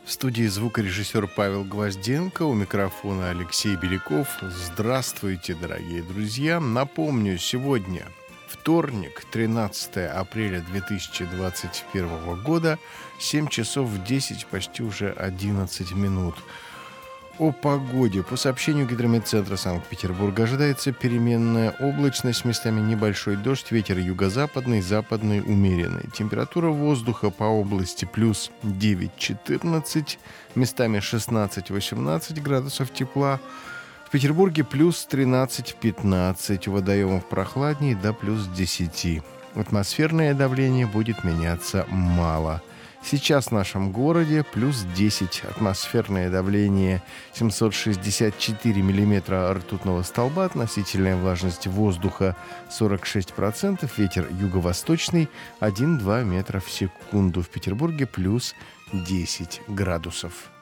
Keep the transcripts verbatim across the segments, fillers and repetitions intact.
В студии звукорежиссер Павел Гвозденко, у микрофона Алексей Беляков. Здравствуйте, дорогие друзья. Напомню, сегодня вторник, тринадцатое апреля две тысячи двадцать первого года, семь часов десять, почти уже одиннадцать минут. О погоде. По сообщению Гидрометцентра Санкт-Петербурга ожидается переменная облачность, местами небольшой дождь, ветер юго-западный, западный умеренный. Температура воздуха по области плюс девять-четырнадцать, местами шестнадцать-восемнадцать градусов тепла. В Петербурге плюс тринадцать-пятнадцать, у водоемов прохладнее до плюс десять. Атмосферное давление будет меняться мало. Сейчас в нашем городе плюс десять, атмосферное давление семьсот шестьдесят четыре миллиметра ртутного столба, относительная влажность воздуха сорок шесть процентов, ветер юго-восточный один-два метра в секунду. В Петербурге плюс десять градусов.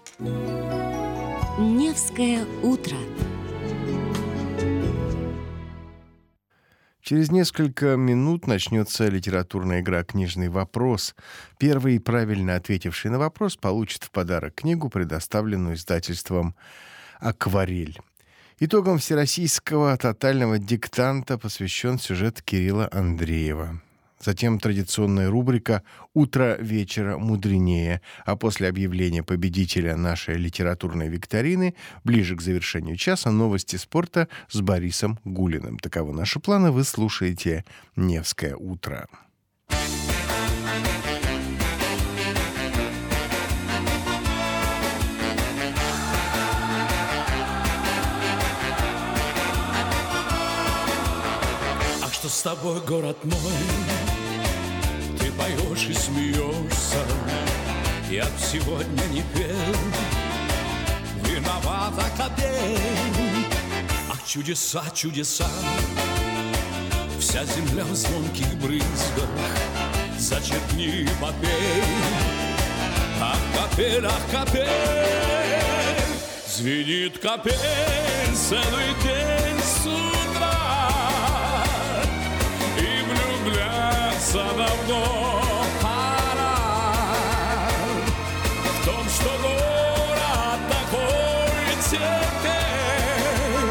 Невское утро. Через несколько минут начнется литературная игра «Книжный вопрос». Первый правильно ответивший на вопрос получит в подарок книгу, предоставленную издательством «Акварель». Итогом всероссийского тотального диктанта посвящен сюжет Кирилла Андреева. Затем традиционная рубрика «Утро вечера мудренее», а после объявления победителя нашей литературной викторины ближе к завершению часа новости спорта с Борисом Гулиным. Таковы наши планы. Вы слушаете «Невское утро». А что с тобой, город мой? Ты поешь и смеешься, я б сегодня не пел, виновата капель. Ах, чудеса, чудеса, вся земля в звонких брызгах, зачерпни, попей. Ах, капель, ах, капель, звенит капель целый день с утра, и влюбляться давно пора в том, что город такой теперь.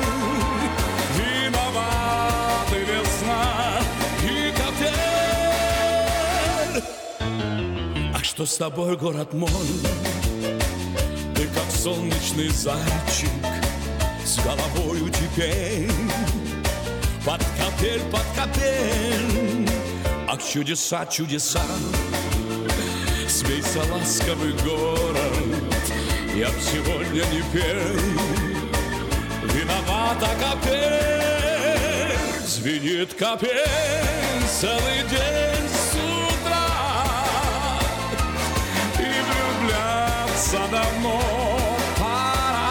Виноваты весна и капель. А что с тобой, город мой? Ты как солнечный зайчик с головою теперь под капель, под капель. Ах, чудеса, чудеса, смейся, ласковый город, я б сегодня не пел, виновата капель, звенит капель целый день с утра, и влюбляться давно пора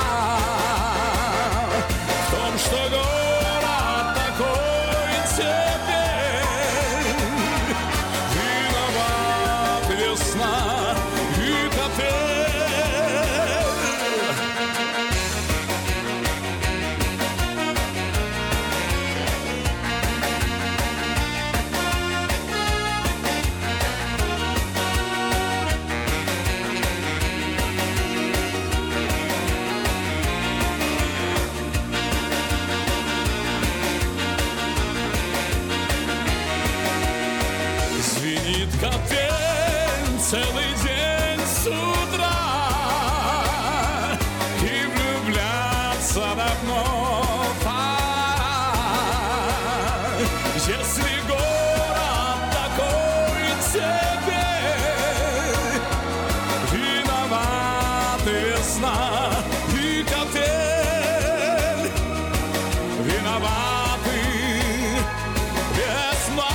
в том, что город такой теперь. Виноват весна и капель. Звенит капель целый день с утра, и влюбляться давно пора. Если город такой теперь, виноваты весна и капель, виноваты весна.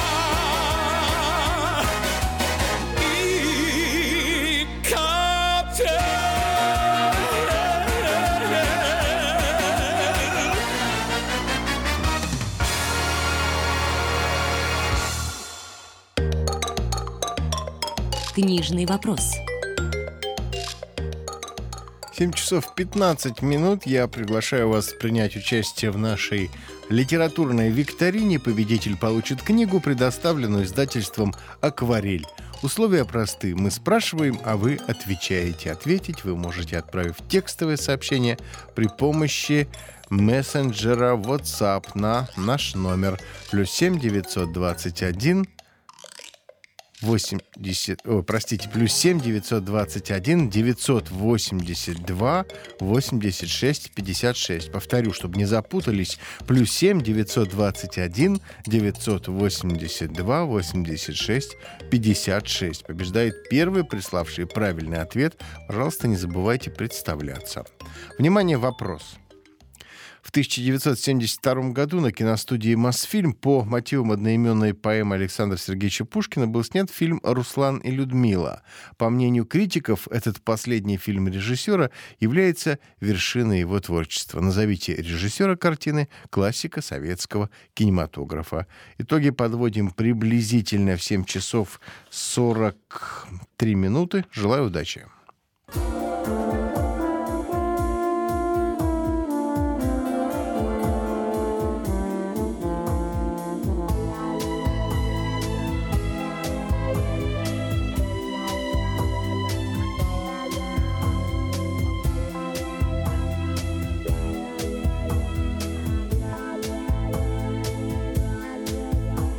Книжный вопрос. семь часов пятнадцать минут. Я приглашаю вас принять участие в нашей литературной викторине. Победитель получит книгу, предоставленную издательством «Акварель». Условия просты. Мы спрашиваем, а вы отвечаете. Ответить вы можете, отправив текстовое сообщение при помощи мессенджера WhatsApp на наш номер плюс семь девятьсот двадцать один восемьдесят, о, простите, плюс семь девятьсот двадцать один девятьсот восемьдесят два восемьдесят шесть пятьдесят шесть. Повторю, чтобы не запутались. Плюс семь девятьсот двадцать один девятьсот восемьдесят два восемьдесят шесть пятьдесят шесть. Побеждает первый, приславший правильный ответ. Пожалуйста, не забывайте представляться. Внимание, вопрос. В тысяча девятьсот семьдесят втором году на киностудии «Мосфильм» по мотивам одноименной поэмы Александра Сергеевича Пушкина был снят фильм «Руслан и Людмила». По мнению критиков, этот последний фильм режиссера является вершиной его творчества. Назовите режиссера картины, классика советского кинематографа. Итоги подводим приблизительно в семь часов сорок три минуты. Желаю удачи.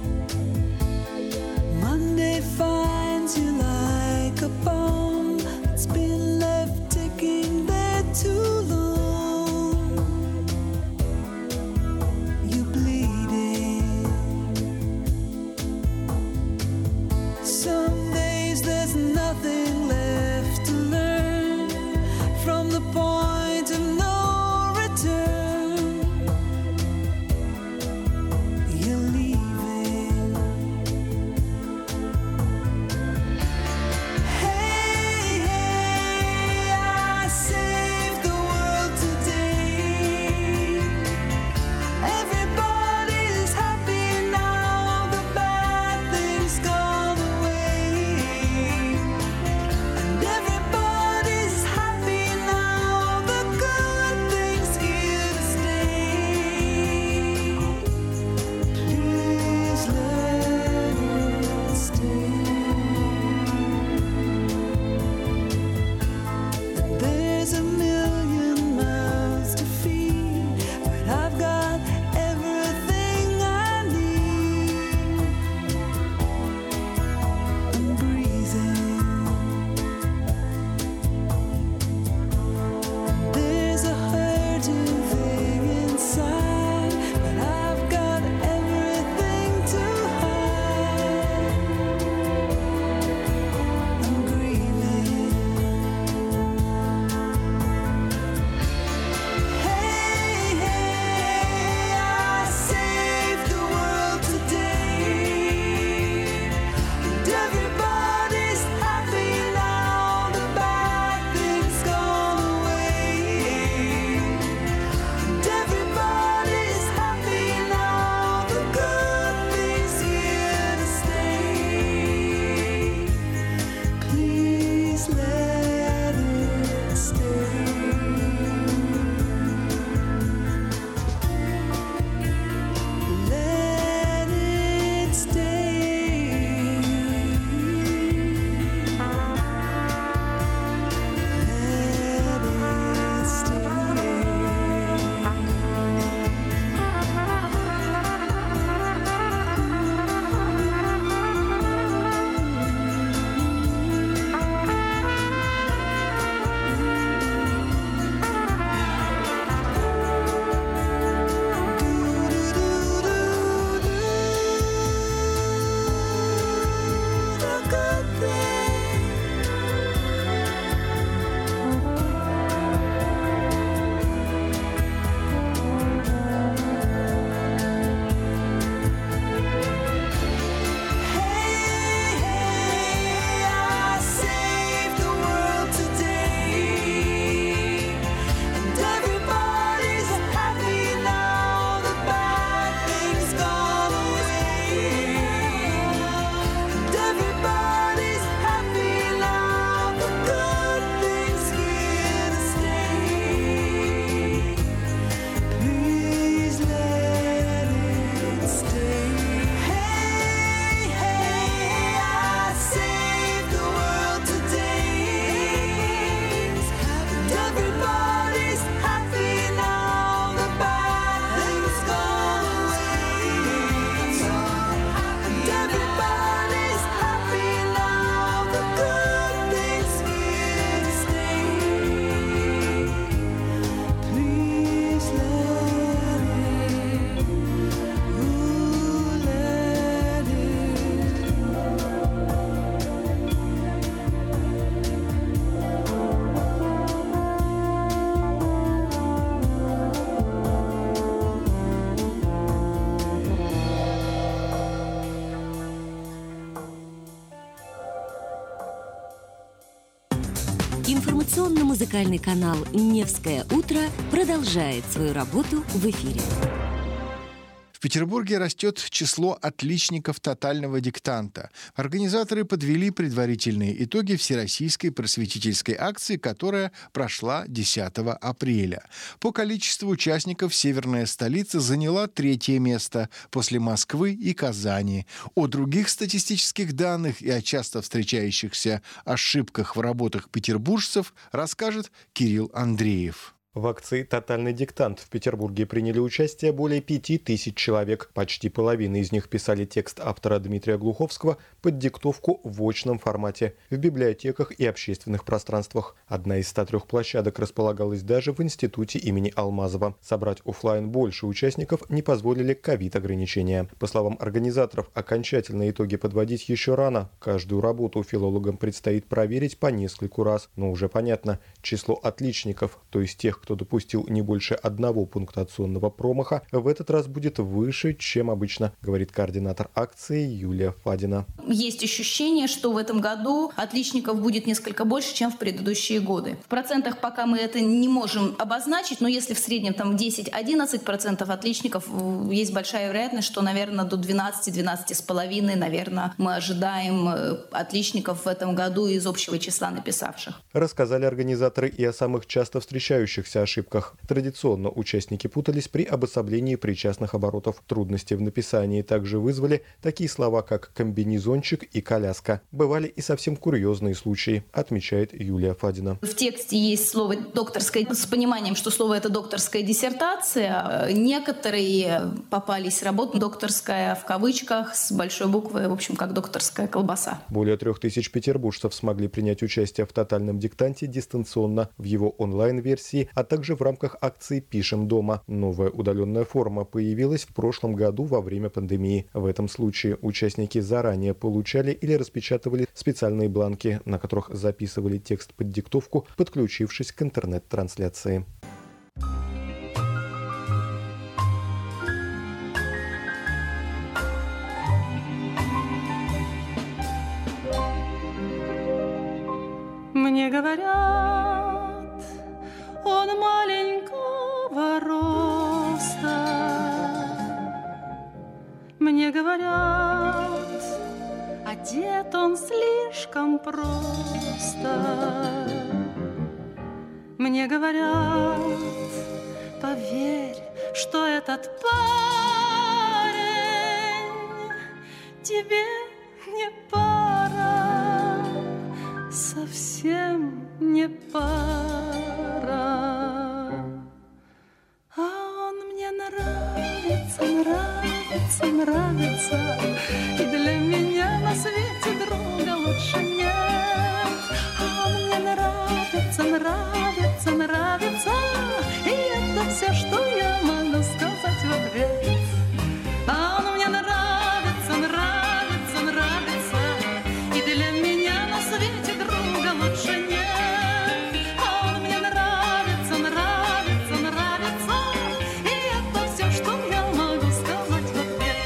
Monday finds you like a bomb. Информационно-музыкальный канал «Невское утро» продолжает свою работу в эфире. В Петербурге растет число отличников тотального диктанта. Организаторы подвели предварительные итоги всероссийской просветительской акции, которая прошла десятого апреля. По количеству участников северная столица заняла третье место после Москвы и Казани. О других статистических данных и о часто встречающихся ошибках в работах петербуржцев расскажет Кирилл Андреев. В акции «Тотальный диктант» в Петербурге приняли участие более пяти тысяч человек. Почти половина из них писали текст автора Дмитрия Глуховского под диктовку в очном формате, в библиотеках и общественных пространствах. Одна из ста трех площадок располагалась даже в институте имени Алмазова. Собрать офлайн больше участников не позволили ковид-ограничения. По словам организаторов, окончательные итоги подводить еще рано. Каждую работу филологам предстоит проверить по нескольку раз. Но уже понятно, число отличников, то есть тех, кто допустил не больше одного пунктуационного промаха, в этот раз будет выше, чем обычно, говорит координатор акции Юлия Фадина. Есть ощущение, что в этом году отличников будет несколько больше, чем в предыдущие годы. В процентах пока мы это не можем обозначить, но если в среднем там десять-одиннадцать процентов отличников, есть большая вероятность, что, наверное, до двенадцати-двенадцати с половиной, наверное, мы ожидаем отличников в этом году из общего числа написавших. Рассказали организаторы и о самых часто встречающихся ошибках. Традиционно участники путались при обособлении причастных оборотов. Трудности в написании также вызвали такие слова, как комбинезончик и коляска. Бывали и совсем курьезные случаи, отмечает Юлия Фадина. В тексте есть слово «докторская» с пониманием, что слово это «докторская диссертация». Некоторые попались работы «докторская» в кавычках с большой буквы, в общем, как «докторская колбаса». Более трех тысяч петербуржцев смогли принять участие в тотальном диктанте дистанционно в его онлайн-версии, а также в рамках акции «Пишем дома». Новая удаленная форма появилась в прошлом году во время пандемии. В этом случае участники заранее получали или распечатывали специальные бланки, на которых записывали текст под диктовку, подключившись к интернет-трансляции. Мне говорят, он маленького роста. Мне говорят, одет он слишком просто. Мне говорят, поверь, что этот парень тебе не пара, совсем не пара. А он мне нравится, нравится, нравится, и для меня на свете друга лучше нет. А он мне нравится, нравится, нравится, и это все, что я могу сказать в ответ. А он мне нравится, нравится, нравится, и для меня на свете друга лучше нет. А он мне нравится, нравится, нравится, и это все, что я могу сказать в ответ.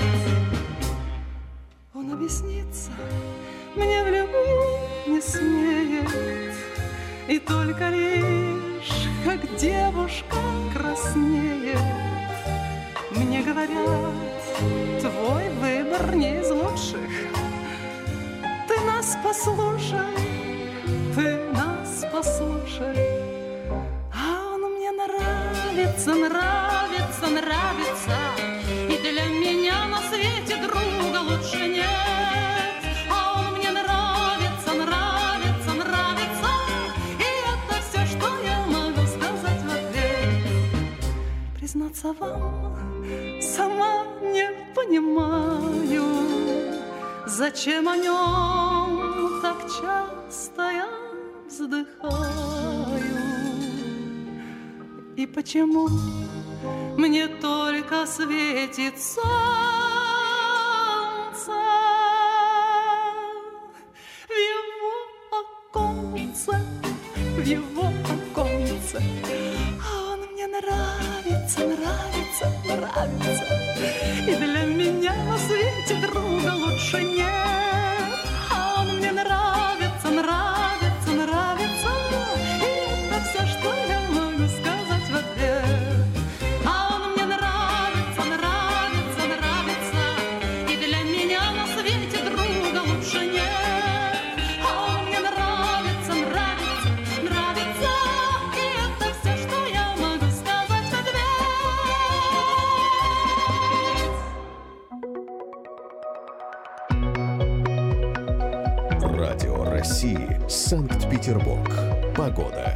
Он объяснится мне в любви не смеет, и только лишь, как девушка краснеет. Мне говорят, твой выбор не из лучших. Ты нас послушай, ты нас послушай. А он мне нравится, нравится, нравится, и для меня на свете друга лучше нет. А он мне нравится, нравится, нравится, и это все, что я могу сказать в ответ. Признаться вам, сама не понимаю, зачем о нем так часто я вздыхаю, и почему мне только светит солнце в его оконце, в его оконце. А он мне нравится, нравится, нравится, и для меня на свете друга лучше нет. А он мне нравится, нравится, нравится, России. Санкт-Петербург. Погода.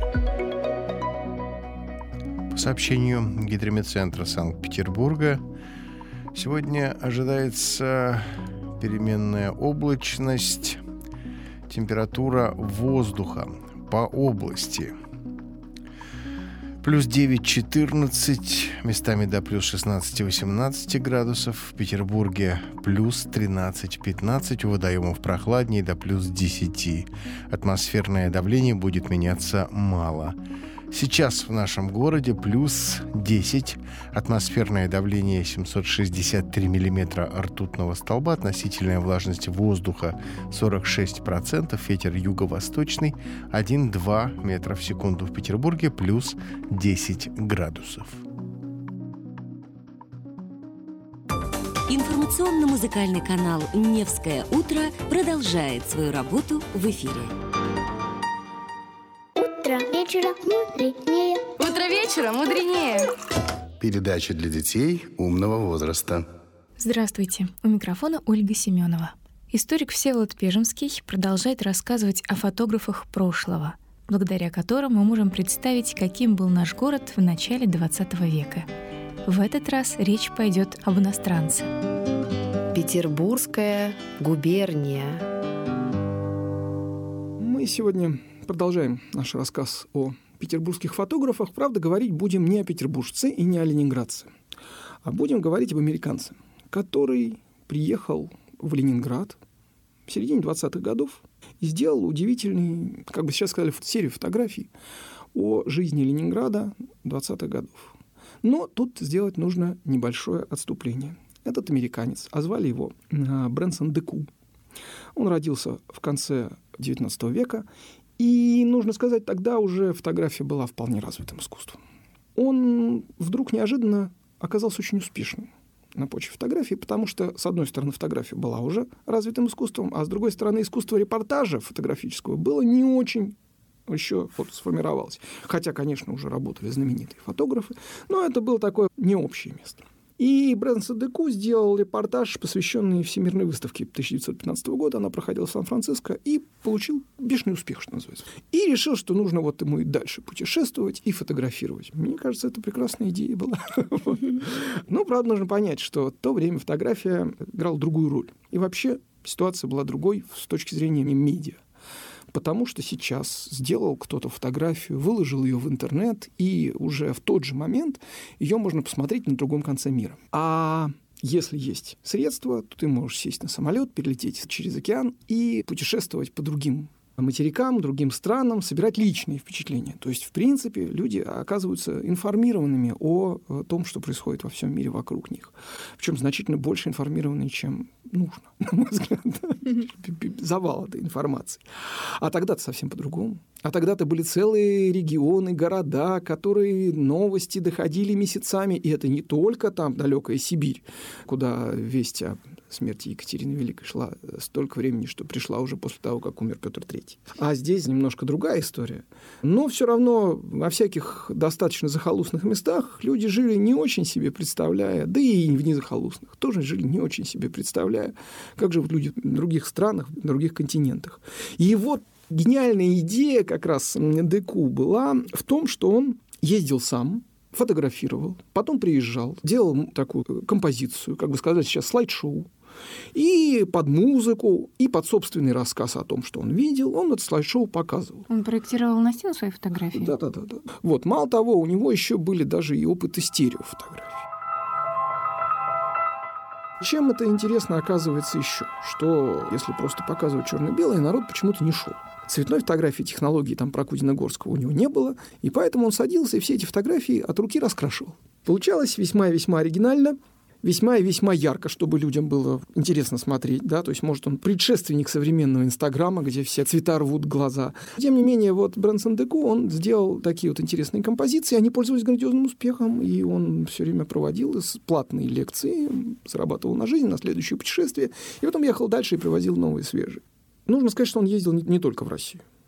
По сообщению Гидрометцентра Санкт-Петербурга, сегодня ожидается переменная облачность, температура воздуха по области плюс девять-четырнадцать, местами до плюс шестнадцать-восемнадцать градусов. В Петербурге плюс тринадцать-пятнадцать, у водоемов прохладнее до плюс десять. Атмосферное давление будет меняться мало. Сейчас в нашем городе плюс десять, атмосферное давление семьсот шестьдесят три миллиметра ртутного столба, относительная влажность воздуха сорок шесть процентов, ветер юго-восточный один-два метра в секунду. В Петербурге плюс десять градусов. Информационно-музыкальный канал «Невское утро» продолжает свою работу в эфире. Утро вечера мудренее. Утро вечера мудренее. Передача для детей умного возраста. Здравствуйте. У микрофона Ольга Семенова. Историк Всеволод Пежемский продолжает рассказывать о фотографах прошлого, благодаря которым мы можем представить, каким был наш город в начале двадцатого века. В этот раз речь пойдет об иностранце. Петербургская губерния. Мы сегодня продолжаем наш рассказ о петербургских фотографах. Правда, говорить будем не о петербуржце и не о ленинградце, а будем говорить об американце, который приехал в Ленинград в середине двадцатых годов и сделал удивительный, как бы сейчас сказали, серию фотографий о жизни Ленинграда двадцатых годов. Но тут сделать нужно небольшое отступление. Этот американец, а звали его Брэнсон Деку. Он родился в конце девятнадцатого века, и, нужно сказать, тогда уже фотография была вполне развитым искусством. Он вдруг неожиданно оказался очень успешным на почве фотографии, потому что, с одной стороны, фотография была уже развитым искусством, а с другой стороны, искусство репортажа фотографического было не очень еще вот сформировалось. Хотя, конечно, уже работали знаменитые фотографы, но это было такое необщее место. И Брэнсон Деку сделал репортаж, посвященный Всемирной выставке тысяча девятьсот пятнадцатого года. Она проходила в Сан-Франциско, и получил бешеный успех, что называется. И решил, что нужно вот ему и дальше путешествовать и фотографировать. Мне кажется, это прекрасная идея была. Но, правда, нужно понять, что в то время фотография играла другую роль. И вообще ситуация была другой с точки зрения медиа. Потому что сейчас сделал кто-то фотографию, выложил ее в интернет, и уже в тот же момент ее можно посмотреть на другом конце мира. А если есть средства, то ты можешь сесть на самолет, перелететь через океан и путешествовать по другим материкам, другим странам, собирать личные впечатления. То есть, в принципе, люди оказываются информированными о том, что происходит во всем мире вокруг них. Причем значительно больше информированные, чем нужно, на мой взгляд. Завал этой информации. А тогда-то совсем по-другому. А тогда-то были целые регионы, города, которые новости доходили месяцами. И это не только там далекая Сибирь, куда весть о смерти Екатерины Великой шла столько времени, что пришла уже после того, как умер Петр Третий. А здесь немножко другая история. Но все равно во всяких достаточно захолустных местах люди жили не очень себе представляя, да и в незахолустных тоже жили не очень себе представляя, как живут люди в других странах, в других континентах. И вот гениальная идея как раз Деку была в том, что он ездил сам, фотографировал, потом приезжал, делал такую композицию, как бы сказать сейчас, слайд-шоу. И под музыку, и под собственный рассказ о том, что он видел, он это слайд-шоу показывал. Он проектировал на стену свои фотографии? Да-да-да. Вот, мало того, у него еще были даже и опыты стереофотографий. Чем это интересно оказывается еще? Что если просто показывать черно-белое, народ почему-то не шел. Цветной фотографии технологии там Прокудина-Горского у него не было, и поэтому он садился и все эти фотографии от руки раскрашивал. Получалось весьма и весьма оригинально, весьма и весьма ярко, чтобы людям было интересно смотреть, да, то есть, может, он предшественник современного Инстаграма, где все цвета рвут глаза. Тем не менее, вот Брэнсон Деку, он сделал такие вот интересные композиции, они пользовались грандиозным успехом, и он все время проводил платные лекции, зарабатывал на жизнь, на следующее путешествие, и потом ехал дальше и привозил новые свежие. Нужно сказать, что он ездил не, не только в Россию.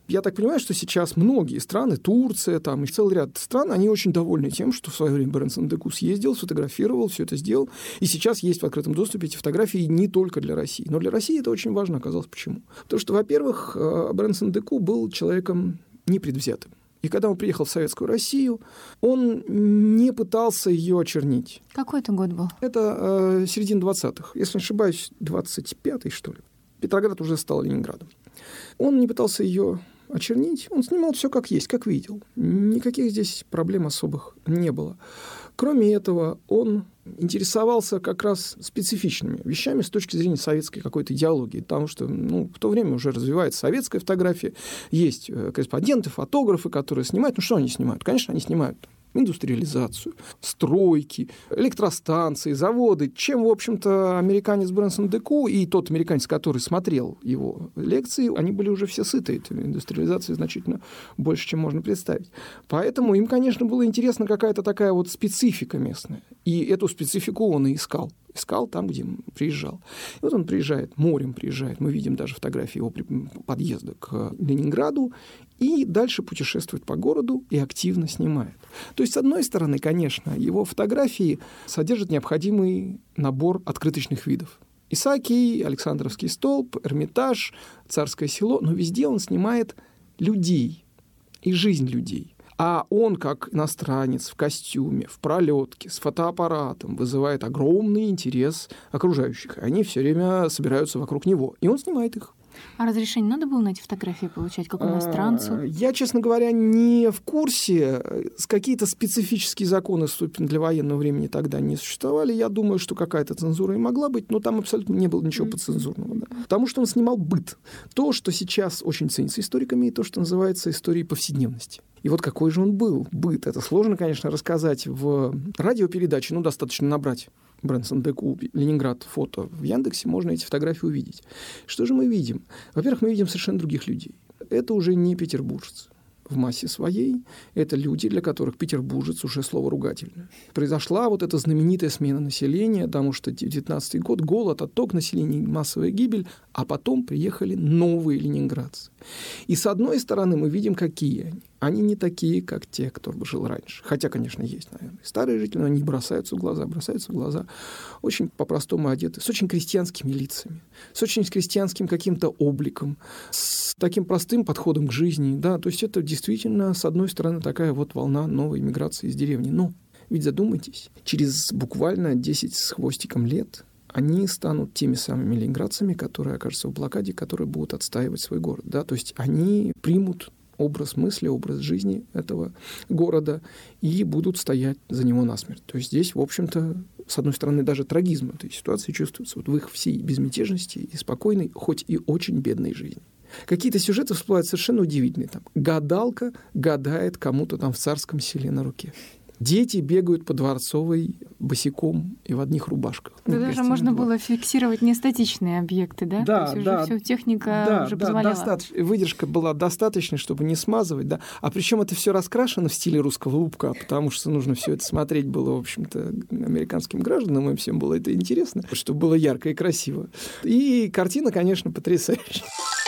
Я так понимаю, что сейчас многие страны, Турция, там, и целый ряд стран, они очень довольны тем, что в свое время Брэнсон Деку съездил, сфотографировал, все это сделал. И сейчас есть в открытом доступе эти фотографии не только для России. Но для России это очень важно оказалось. Почему? Потому что, во-первых, Брэнсон Деку был человеком непредвзятым. И когда он приехал в Советскую Россию, он не пытался ее очернить. Какой это год был? Это э, середина двадцатых. Если не ошибаюсь, двадцать пятый, что ли. Петроград уже стал Ленинградом. Он не пытался ее очернить, он снимал все как есть, как видел. Никаких здесь проблем особых не было. Кроме этого, он интересовался как раз специфичными вещами с точки зрения советской какой-то идеологии, потому что ну, в то время уже развивается советская фотография, есть корреспонденты, фотографы, которые снимают. Ну что они снимают? Конечно, они снимают индустриализацию, стройки, электростанции, заводы, чем, в общем-то, американец Брэнсон Деку и тот американец, который смотрел его лекции, они были уже все сыты этой индустриализацией значительно больше, чем можно представить. Поэтому им, конечно, было интересно какая-то такая вот специфика местная. И эту специфику он и искал. Искал там, где приезжал. И вот он приезжает, морем приезжает. Мы видим даже фотографии его подъезда к Ленинграду. И дальше путешествует по городу и активно снимает. То есть, с одной стороны, конечно, его фотографии содержат необходимый набор открыточных видов. Исаакий, Александровский столб, Эрмитаж, Царское село. Но везде он снимает людей и жизнь людей. А он, как иностранец, в костюме, в пролетке, с фотоаппаратом, вызывает огромный интерес окружающих. Они все время собираются вокруг него. И он снимает их. А разрешение надо было на эти фотографии получать, как иностранцу? Я, честно говоря, не в курсе. Какие-то специфические законы для военного времени тогда не существовали. Я думаю, что какая-то цензура и могла быть, но там абсолютно не было ничего подцензурного. Да. Потому что он снимал быт. То, что сейчас очень ценится историками, и то, что называется историей повседневности. И вот какой же он был, быт. Это сложно, конечно, рассказать в радиопередаче, ну, достаточно набрать Брэнсон Деку, Ленинград, фото в Яндексе, можно эти фотографии увидеть. Что же мы видим? Во-первых, мы видим совершенно других людей. Это уже не петербуржцы. В массе своей это люди, для которых петербуржец уже слово ругательное. Произошла вот эта знаменитая смена населения, потому что девятнадцатый год, голод, отток населения, массовая гибель, а потом приехали новые ленинградцы. И с одной стороны мы видим, какие они. Они не такие, как те, кто жил раньше. Хотя, конечно, есть, наверное, старые жители, но они бросаются в глаза, бросаются в глаза. Очень по-простому одеты, с очень крестьянскими лицами, с очень крестьянским каким-то обликом, с таким простым подходом к жизни. Да? То есть это действительно, с одной стороны, такая вот волна новой миграции из деревни. Но ведь задумайтесь, через буквально десять с хвостиком лет они станут теми самыми ленинградцами, которые окажутся в блокаде, которые будут отстаивать свой город. Да? То есть они примут образ мысли, образ жизни этого города и будут стоять за него насмерть. То есть здесь, в общем-то, с одной стороны, даже трагизм этой ситуации чувствуется вот в их всей безмятежности и спокойной, хоть и очень бедной жизни. Какие-то сюжеты всплывают совершенно удивительные. Там гадалка гадает кому-то там в Царском селе на руке. Дети бегают по Дворцовой босиком и в одних рубашках. Да, ну, даже можно было фиксировать нестатичные объекты, да? Да, То есть да. уже всё, техника да, уже да, позволяла. Достаточно. Выдержка была достаточной, чтобы не смазывать, да. А причем это все раскрашено в стиле русского лубка, потому что нужно все это смотреть было, в общем-то, американским гражданам, им всем было это интересно, чтобы было ярко и красиво. И картина, конечно, потрясающая.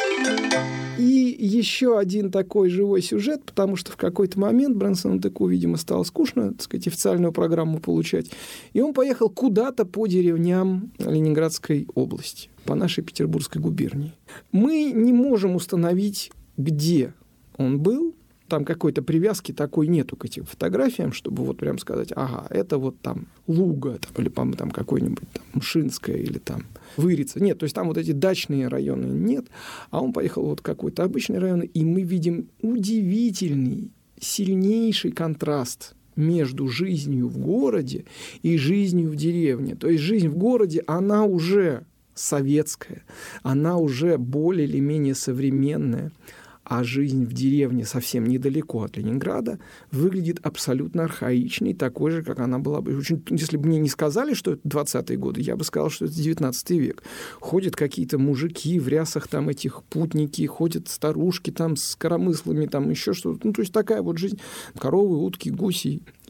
И еще один такой живой сюжет, потому что в какой-то момент Брэнсону Деку, видимо, стало скучно, так сказать, официальную программу получать, и он поехал куда-то по деревням Ленинградской области, по нашей Петербургской губернии. Мы не можем установить, где он был, там какой-то привязки такой нету к этим фотографиям, чтобы вот прям сказать, ага, это вот там Луга, там, или там какой-нибудь там Мшинская, или там Вырица. Нет, то есть там вот эти дачные районы нет, а он поехал вот в какой-то обычный район, и мы видим удивительный, сильнейший контраст между жизнью в городе и жизнью в деревне. То есть жизнь в городе, она уже советская, она уже более или менее современная, а жизнь в деревне совсем недалеко от Ленинграда выглядит абсолютно архаичной, такой же, как она была бы. Очень, если бы мне не сказали, что это двадцатые годы, я бы сказал, что это девятнадцатый век. Ходят какие-то мужики в рясах, там этих путники, ходят старушки там с коромыслами, там еще что-то. Ну, то есть такая вот жизнь. Коровы, утки, гуси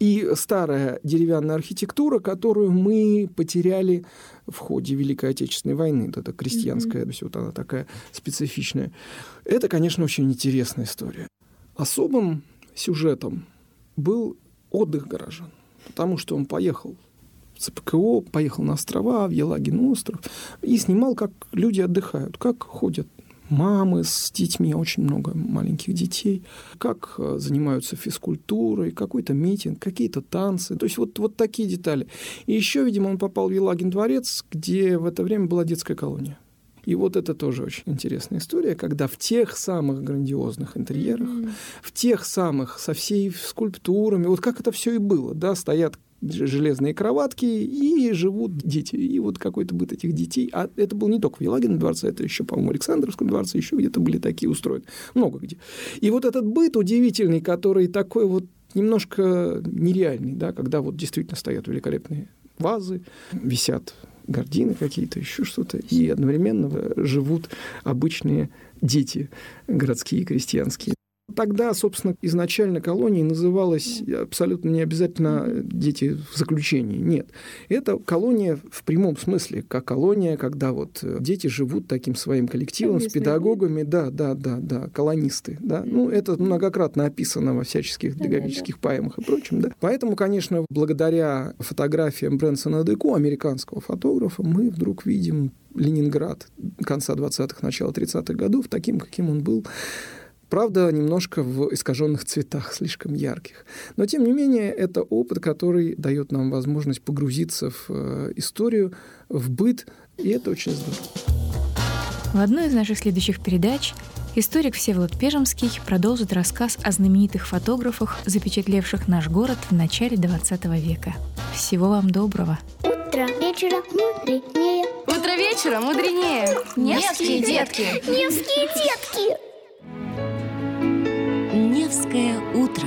и старая деревянная архитектура, которую мы потеряли в ходе Великой Отечественной войны. Вот эта крестьянская, mm-hmm. то есть вот она такая специфичная. Это, конечно, очень интересная история. Особым сюжетом был отдых горожан, потому что он поехал в ЦПКО, поехал на острова, в Елагин остров, и снимал, как люди отдыхают, как ходят мамы с детьми, очень много маленьких детей, как занимаются физкультурой, какой-то митинг, какие-то танцы. То есть вот, вот такие детали. И еще, видимо, он попал в Елагин дворец, где в это время была детская колония. И вот это тоже очень интересная история, когда в тех самых грандиозных интерьерах, mm-hmm. в тех самых, со всей скульптурами, вот как это все и было, да, стоят железные кроватки, и живут дети. И вот какой-то быт этих детей. А это был не только в Елагином дворце, это еще, по-моему, в Александровском дворце, еще где-то были такие устроены. Много где. И вот этот быт удивительный, который такой вот немножко нереальный, да, когда вот действительно стоят великолепные вазы, висят гардины какие-то, еще что-то, и одновременно живут обычные дети городские, крестьянские. Тогда, собственно, изначально колонией называлась абсолютно не обязательно дети в заключении. Нет. Это колония в прямом смысле, как колония, когда вот дети живут таким своим коллективом с педагогами. Да, да, да, да, колонисты. Да. Ну, это многократно описано во всяческих педагогических поэмах и прочем. Да. Поэтому, конечно, благодаря фотографиям Брэнсона Деко, американского фотографа, мы вдруг видим Ленинград конца двадцатых, начала тридцатых годов таким, каким он был. Правда, немножко в искаженных цветах, слишком ярких. Но, тем не менее, это опыт, который дает нам возможность погрузиться в историю, в быт, и это очень здорово. В одной из наших следующих передач историк Всеволод Пежемский продолжит рассказ о знаменитых фотографах, запечатлевших наш город в начале двадцатого века. Всего вам доброго! Утро вечера мудренее. Утро вечера мудренее. Невские детки. Невские детки. Невское утро.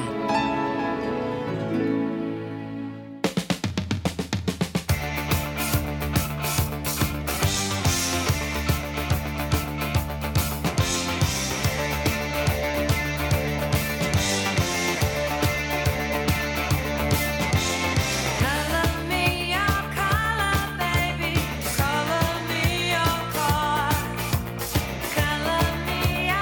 Color me your car, color me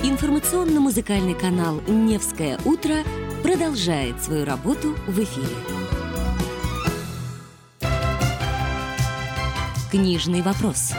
Информационно-музыкальный канал «Невское утро» продолжает свою работу в эфире. Книжный вопрос.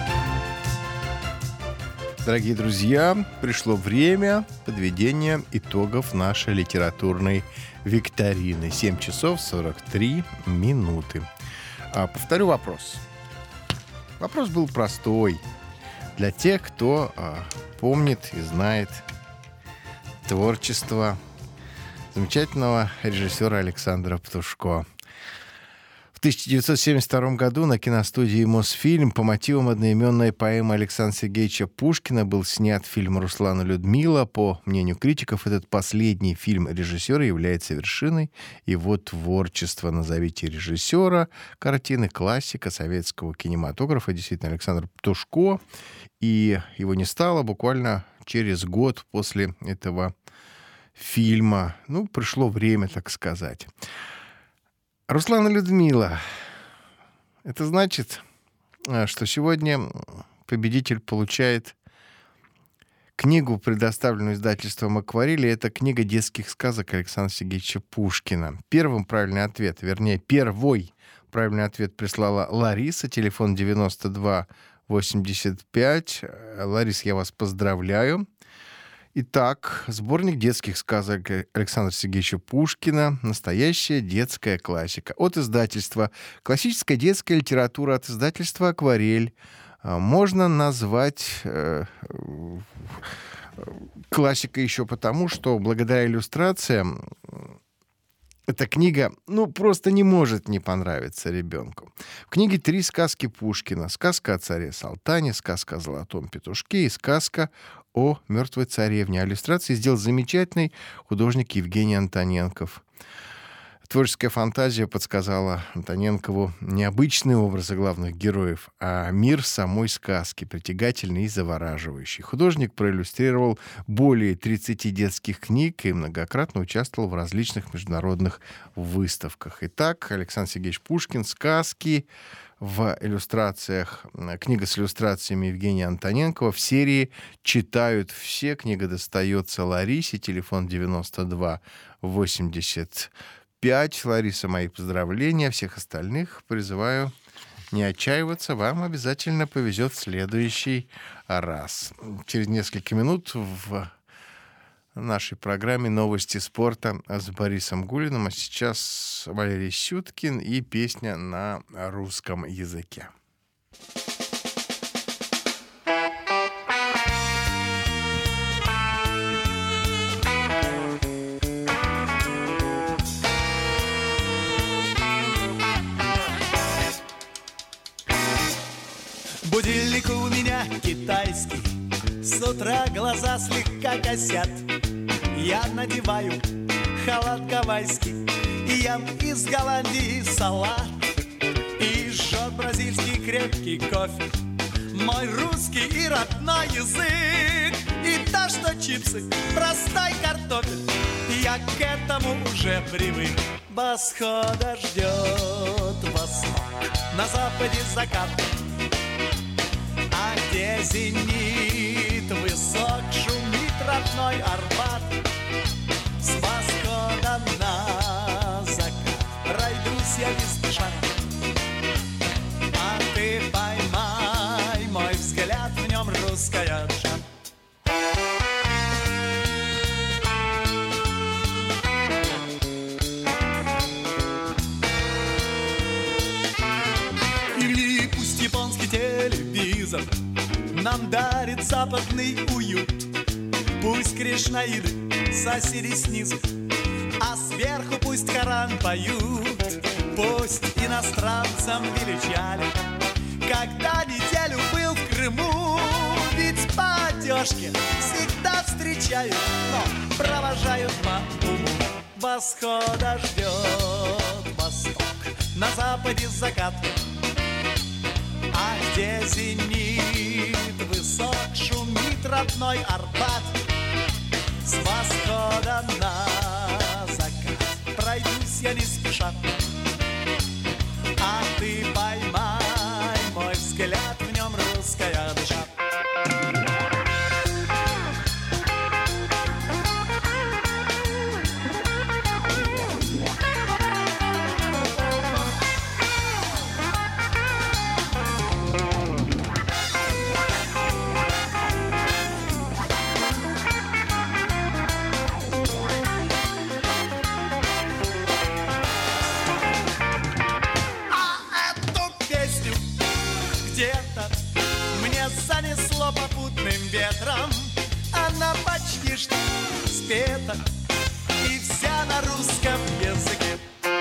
Дорогие друзья, пришло время подведения итогов нашей литературной викторины. семь часов сорок три минуты. А, повторю вопрос. Вопрос был простой. Для тех, кто а, помнит и знает творчество замечательного режиссера Александра Птушко. В тысяча девятьсот семьдесят втором году на киностудии «Мосфильм» по мотивам одноименной поэмы Александра Сергеевича Пушкина был снят фильм «Руслан и Людмила». По мнению критиков, этот последний фильм режиссера является вершиной его творчества. Назовите режиссера картины, классика советского кинематографа. Действительно, Александр Птушко. И его не стало буквально через год после этого фильма. Ну, пришло время, так сказать. Руслан и Людмила. Это значит, что сегодня победитель получает книгу, предоставленную издательством «Акварель». Это книга детских сказок Александра Сергеевича Пушкина. Первым правильный ответ, вернее, первый правильный ответ прислала Лариса. Телефон девяносто два восемьдесят пять. Ларис, я вас поздравляю. Итак, сборник детских сказок Александра Сергеевича Пушкина. Настоящая детская классика. От издательства «Классическая детская литература», от издательства «Акварель». Можно назвать э, классикой еще потому, что благодаря иллюстрациям эта книга, ну, просто не может не понравиться ребенку. В книге три сказки Пушкина. Сказка о царе Салтане, сказка о золотом петушке и сказка о мертвой царевне. А иллюстрации сделал замечательный художник Евгений Антоненков. Творческая фантазия подсказала Антоненкову необычные образы главных героев, а мир самой сказки, притягательный и завораживающий. Художник проиллюстрировал более тридцати детских книг и многократно участвовал в различных международных выставках. Итак, Александр Сергеевич Пушкин, сказки в иллюстрациях, книга с иллюстрациями Евгения Антоненкова в серии «Читают все». Книга достается Ларисе, телефон девяносто два восемьдесят пять. Лариса, мои поздравления. Всех остальных призываю не отчаиваться. Вам обязательно повезет в следующий раз. Через несколько минут в нашей программе «Новости спорта» с Борисом Гулиным. А сейчас Валерий Сюткин и песня на русском языке. Будильник у меня китайский, с утра глаза слегка косят. Я надеваю халат гавайский, ем из Голландии салат и жжет бразильский крепкий кофе. Мой русский и родной язык, и то, что чипсы, простой картофель, я к этому уже привык. Восхода ждет восток, на западе закат, а где зенит высок, шумит родной Арбат. С восхода на закат пройдусь я не спеша, а ты поймай мой взгляд, в нем русская душа. Или пусть японский телевизор нам дарит западный уют. Пусть кришнаиды соседи снизу, а сверху пусть Коран поют. Пусть иностранцам величали, когда неделю был в Крыму. Ведь по одежке всегда встречают, но провожают по уму. Восхода ждет восток, на западе закат, а где зенит высок, шумит родной Арбат. С восхода на закат пройдусь я не спеша, а ты поймай мой взгляд, в нем русская душа. но попутным ветром она почти что спета, и вся на русском языке.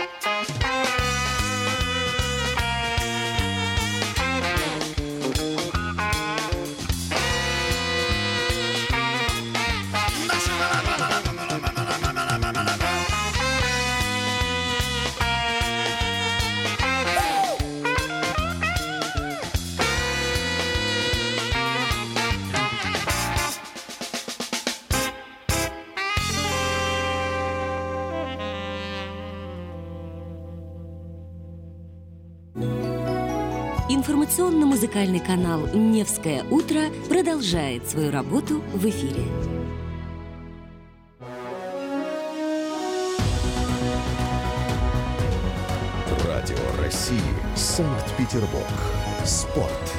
Информационно-музыкальный канал «Невское утро» продолжает свою работу в эфире. Радио России. Санкт-Петербург. Спорт.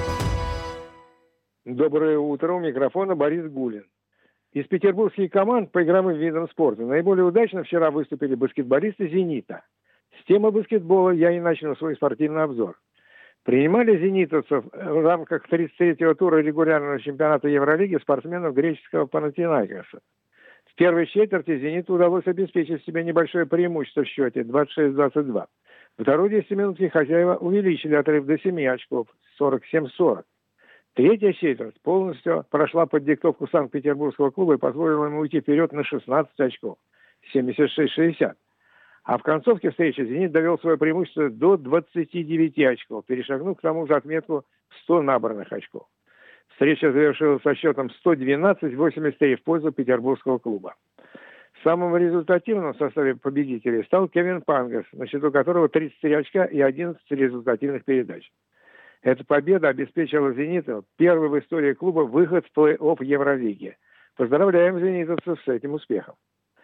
Доброе утро. У микрофона Борис Гулин. Из петербургских команд по игровым видам спорта наиболее удачно вчера выступили баскетболисты «Зенита». С темы баскетбола я и начну свой спортивный обзор. Принимали зенитовцев в рамках тридцать третьего тура регулярного чемпионата Евролиги спортсменов греческого Панатинайкоса. В первой четверти «Зениту» удалось обеспечить себе небольшое преимущество в счете двадцать шесть двадцать два. Во второй десятиминутке хозяева увеличили отрыв до семи очков – сорок семь сорок. Третья четверть полностью прошла под диктовку Санкт-Петербургского клуба и позволила ему уйти вперед на шестнадцать очков – семьдесят шесть шестьдесят. А в концовке встречи «Зенит» довел свое преимущество до двадцати девяти очков, перешагнув к тому же отметку сто набранных очков. Встреча завершилась со счетом сто двенадцать восемьдесят три в пользу петербургского клуба. Самым результативным в составе победителей стал Кевин Пангас, на счету которого тридцать три очка и одиннадцать результативных передач. Эта победа обеспечила «Зениту» первый в истории клуба выход в плей-офф Евролиги. Поздравляем зенитовцев с этим успехом.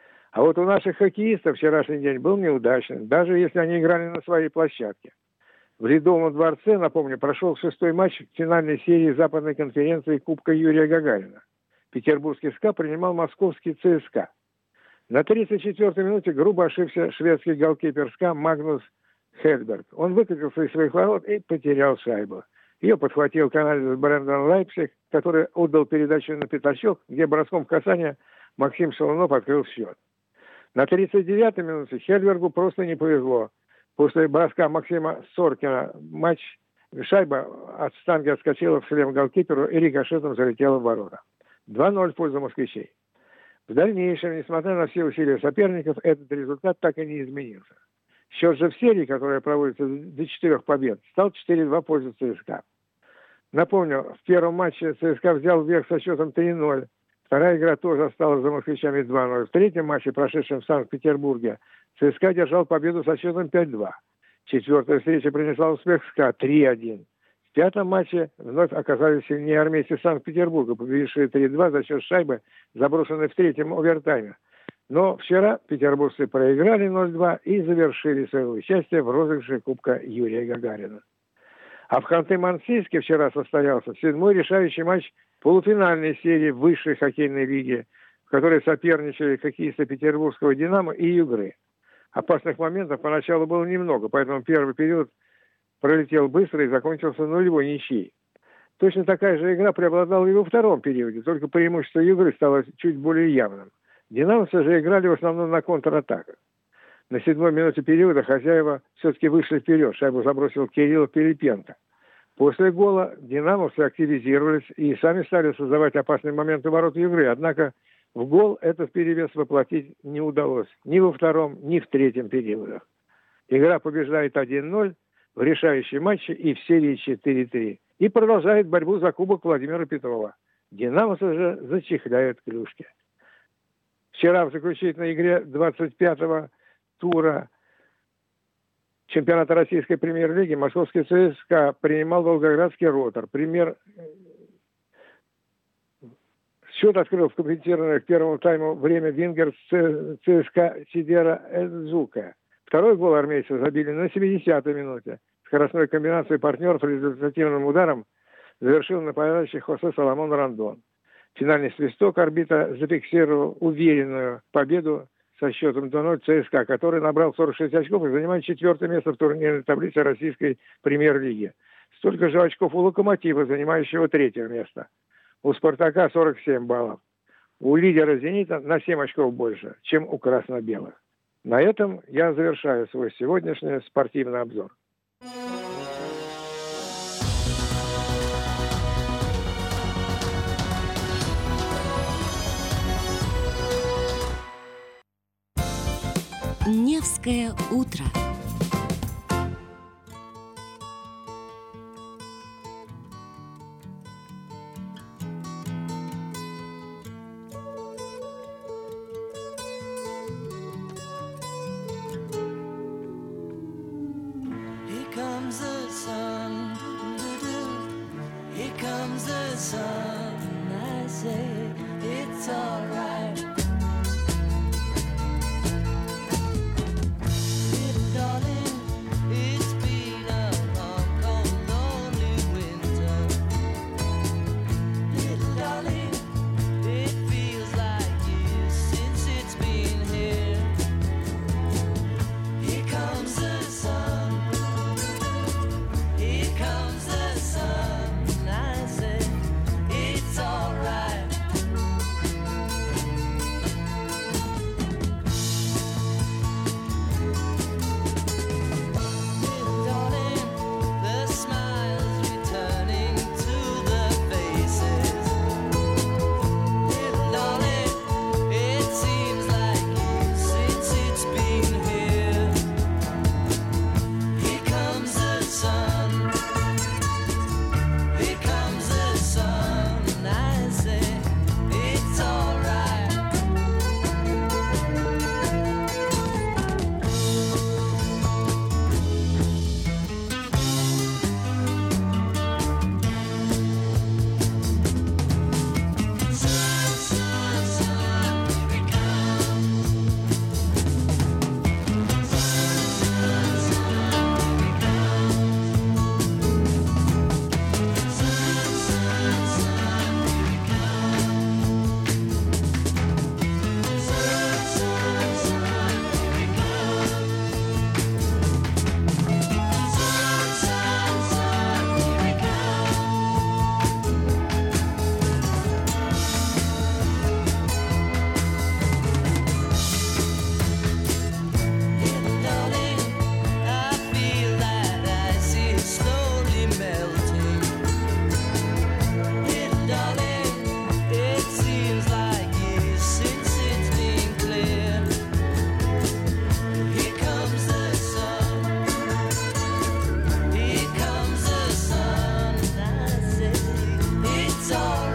А вот у наших хоккеистов вчерашний день был неудачным, даже если они играли на своей площадке. В Ледовом дворце, напомню, прошел шестой матч финальной серии Западной конференции Кубка Юрия Гагарина. Петербургский СКА принимал московский ЦСКА. На тридцать четвёртой минуте грубо ошибся шведский голкипер СКА Магнус Хедберг. Он выкатился из своих ворот и потерял шайбу. Ее подхватил канадец Брэндон Лайпсик, который отдал передачу на пятачок, где броском в касание Максим Шалунов открыл счет. На тридцать девятой минуте Хедбергу просто не повезло. После броска Максима Соркина матч шайба от штанги отскочила в шлем голкиперу и рикошетом залетела в ворота. два ноль в пользу москвичей. В дальнейшем, несмотря на все усилия соперников, этот результат так и не изменился. Счет же в серии, которая проводится до четырех побед, стал четыре два в пользу ЦСКА. Напомню, в первом матче ЦСКА взял вверх со счетом три ноль. Вторая игра тоже осталась за москвичами два ноль. В третьем матче, прошедшем в Санкт-Петербурге, ЦСКА держал победу со счетом пять два. Четвертая встреча принесла успех СКА три один. В пятом матче вновь оказались сильнее армейцы Санкт-Петербурга, победившие три два за счет шайбы, заброшенной в третьем овертайме. Но вчера петербуржцы проиграли ноль два и завершили свое участие в розыгрыше Кубка Юрия Гагарина. А в Ханты-Мансийске вчера состоялся седьмой решающий матч полуфинальной серии высшей хоккейной лиги, в которой соперничали хоккеисты петербургского «Динамо» и «Югры». Опасных моментов поначалу было немного, поэтому первый период пролетел быстро и закончился нулевой ничьей. Точно такая же игра преобладала и во втором периоде, только преимущество «Югры» стало чуть более явным. «Динамовцы» же играли в основном на контратаках. На седьмой минуте периода хозяева все-таки вышли вперед, шайбу забросил Кирилл Пилипенко. После гола динамовцы активизировались и сами стали создавать опасные моменты ворот игры. Однако в гол этот перевес воплотить не удалось ни во втором, ни в третьем периодах. Игра побеждает один ноль в решающем матче и в серии четыре три. И продолжает борьбу за кубок Владимира Петрова. Динамовцы же зачехляют клюшки. Вчера в заключительной игре двадцать пятого тура чемпионата российской премьер-лиги московский ЦСКА принимал волгоградский «Ротор». Пример... Счет открыл в комментированное к первому тайму время вингер ЦСКА Сидера Эдзука. Второй гол армейцы забили на семидесятой минуте. Скоростной комбинацией партнеров результативным ударом завершил нападающий Хосе Соломон Рандон. Финальный свисток арбитра зафиксировал уверенную победу со счетом два ноль ЦСКА, который набрал сорок шесть очков и занимает четвертое место в турнирной таблице российской премьер-лиги. Столько же очков у «Локомотива», занимающего третье место. У «Спартака» сорок семь баллов. У лидера «Зенита» на семь очков больше, чем у красно-белых. На этом я завершаю свой сегодняшний спортивный обзор. Невское утро.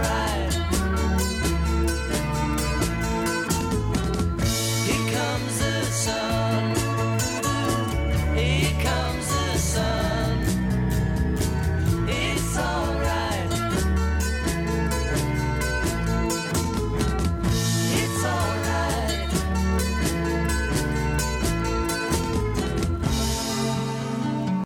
Comes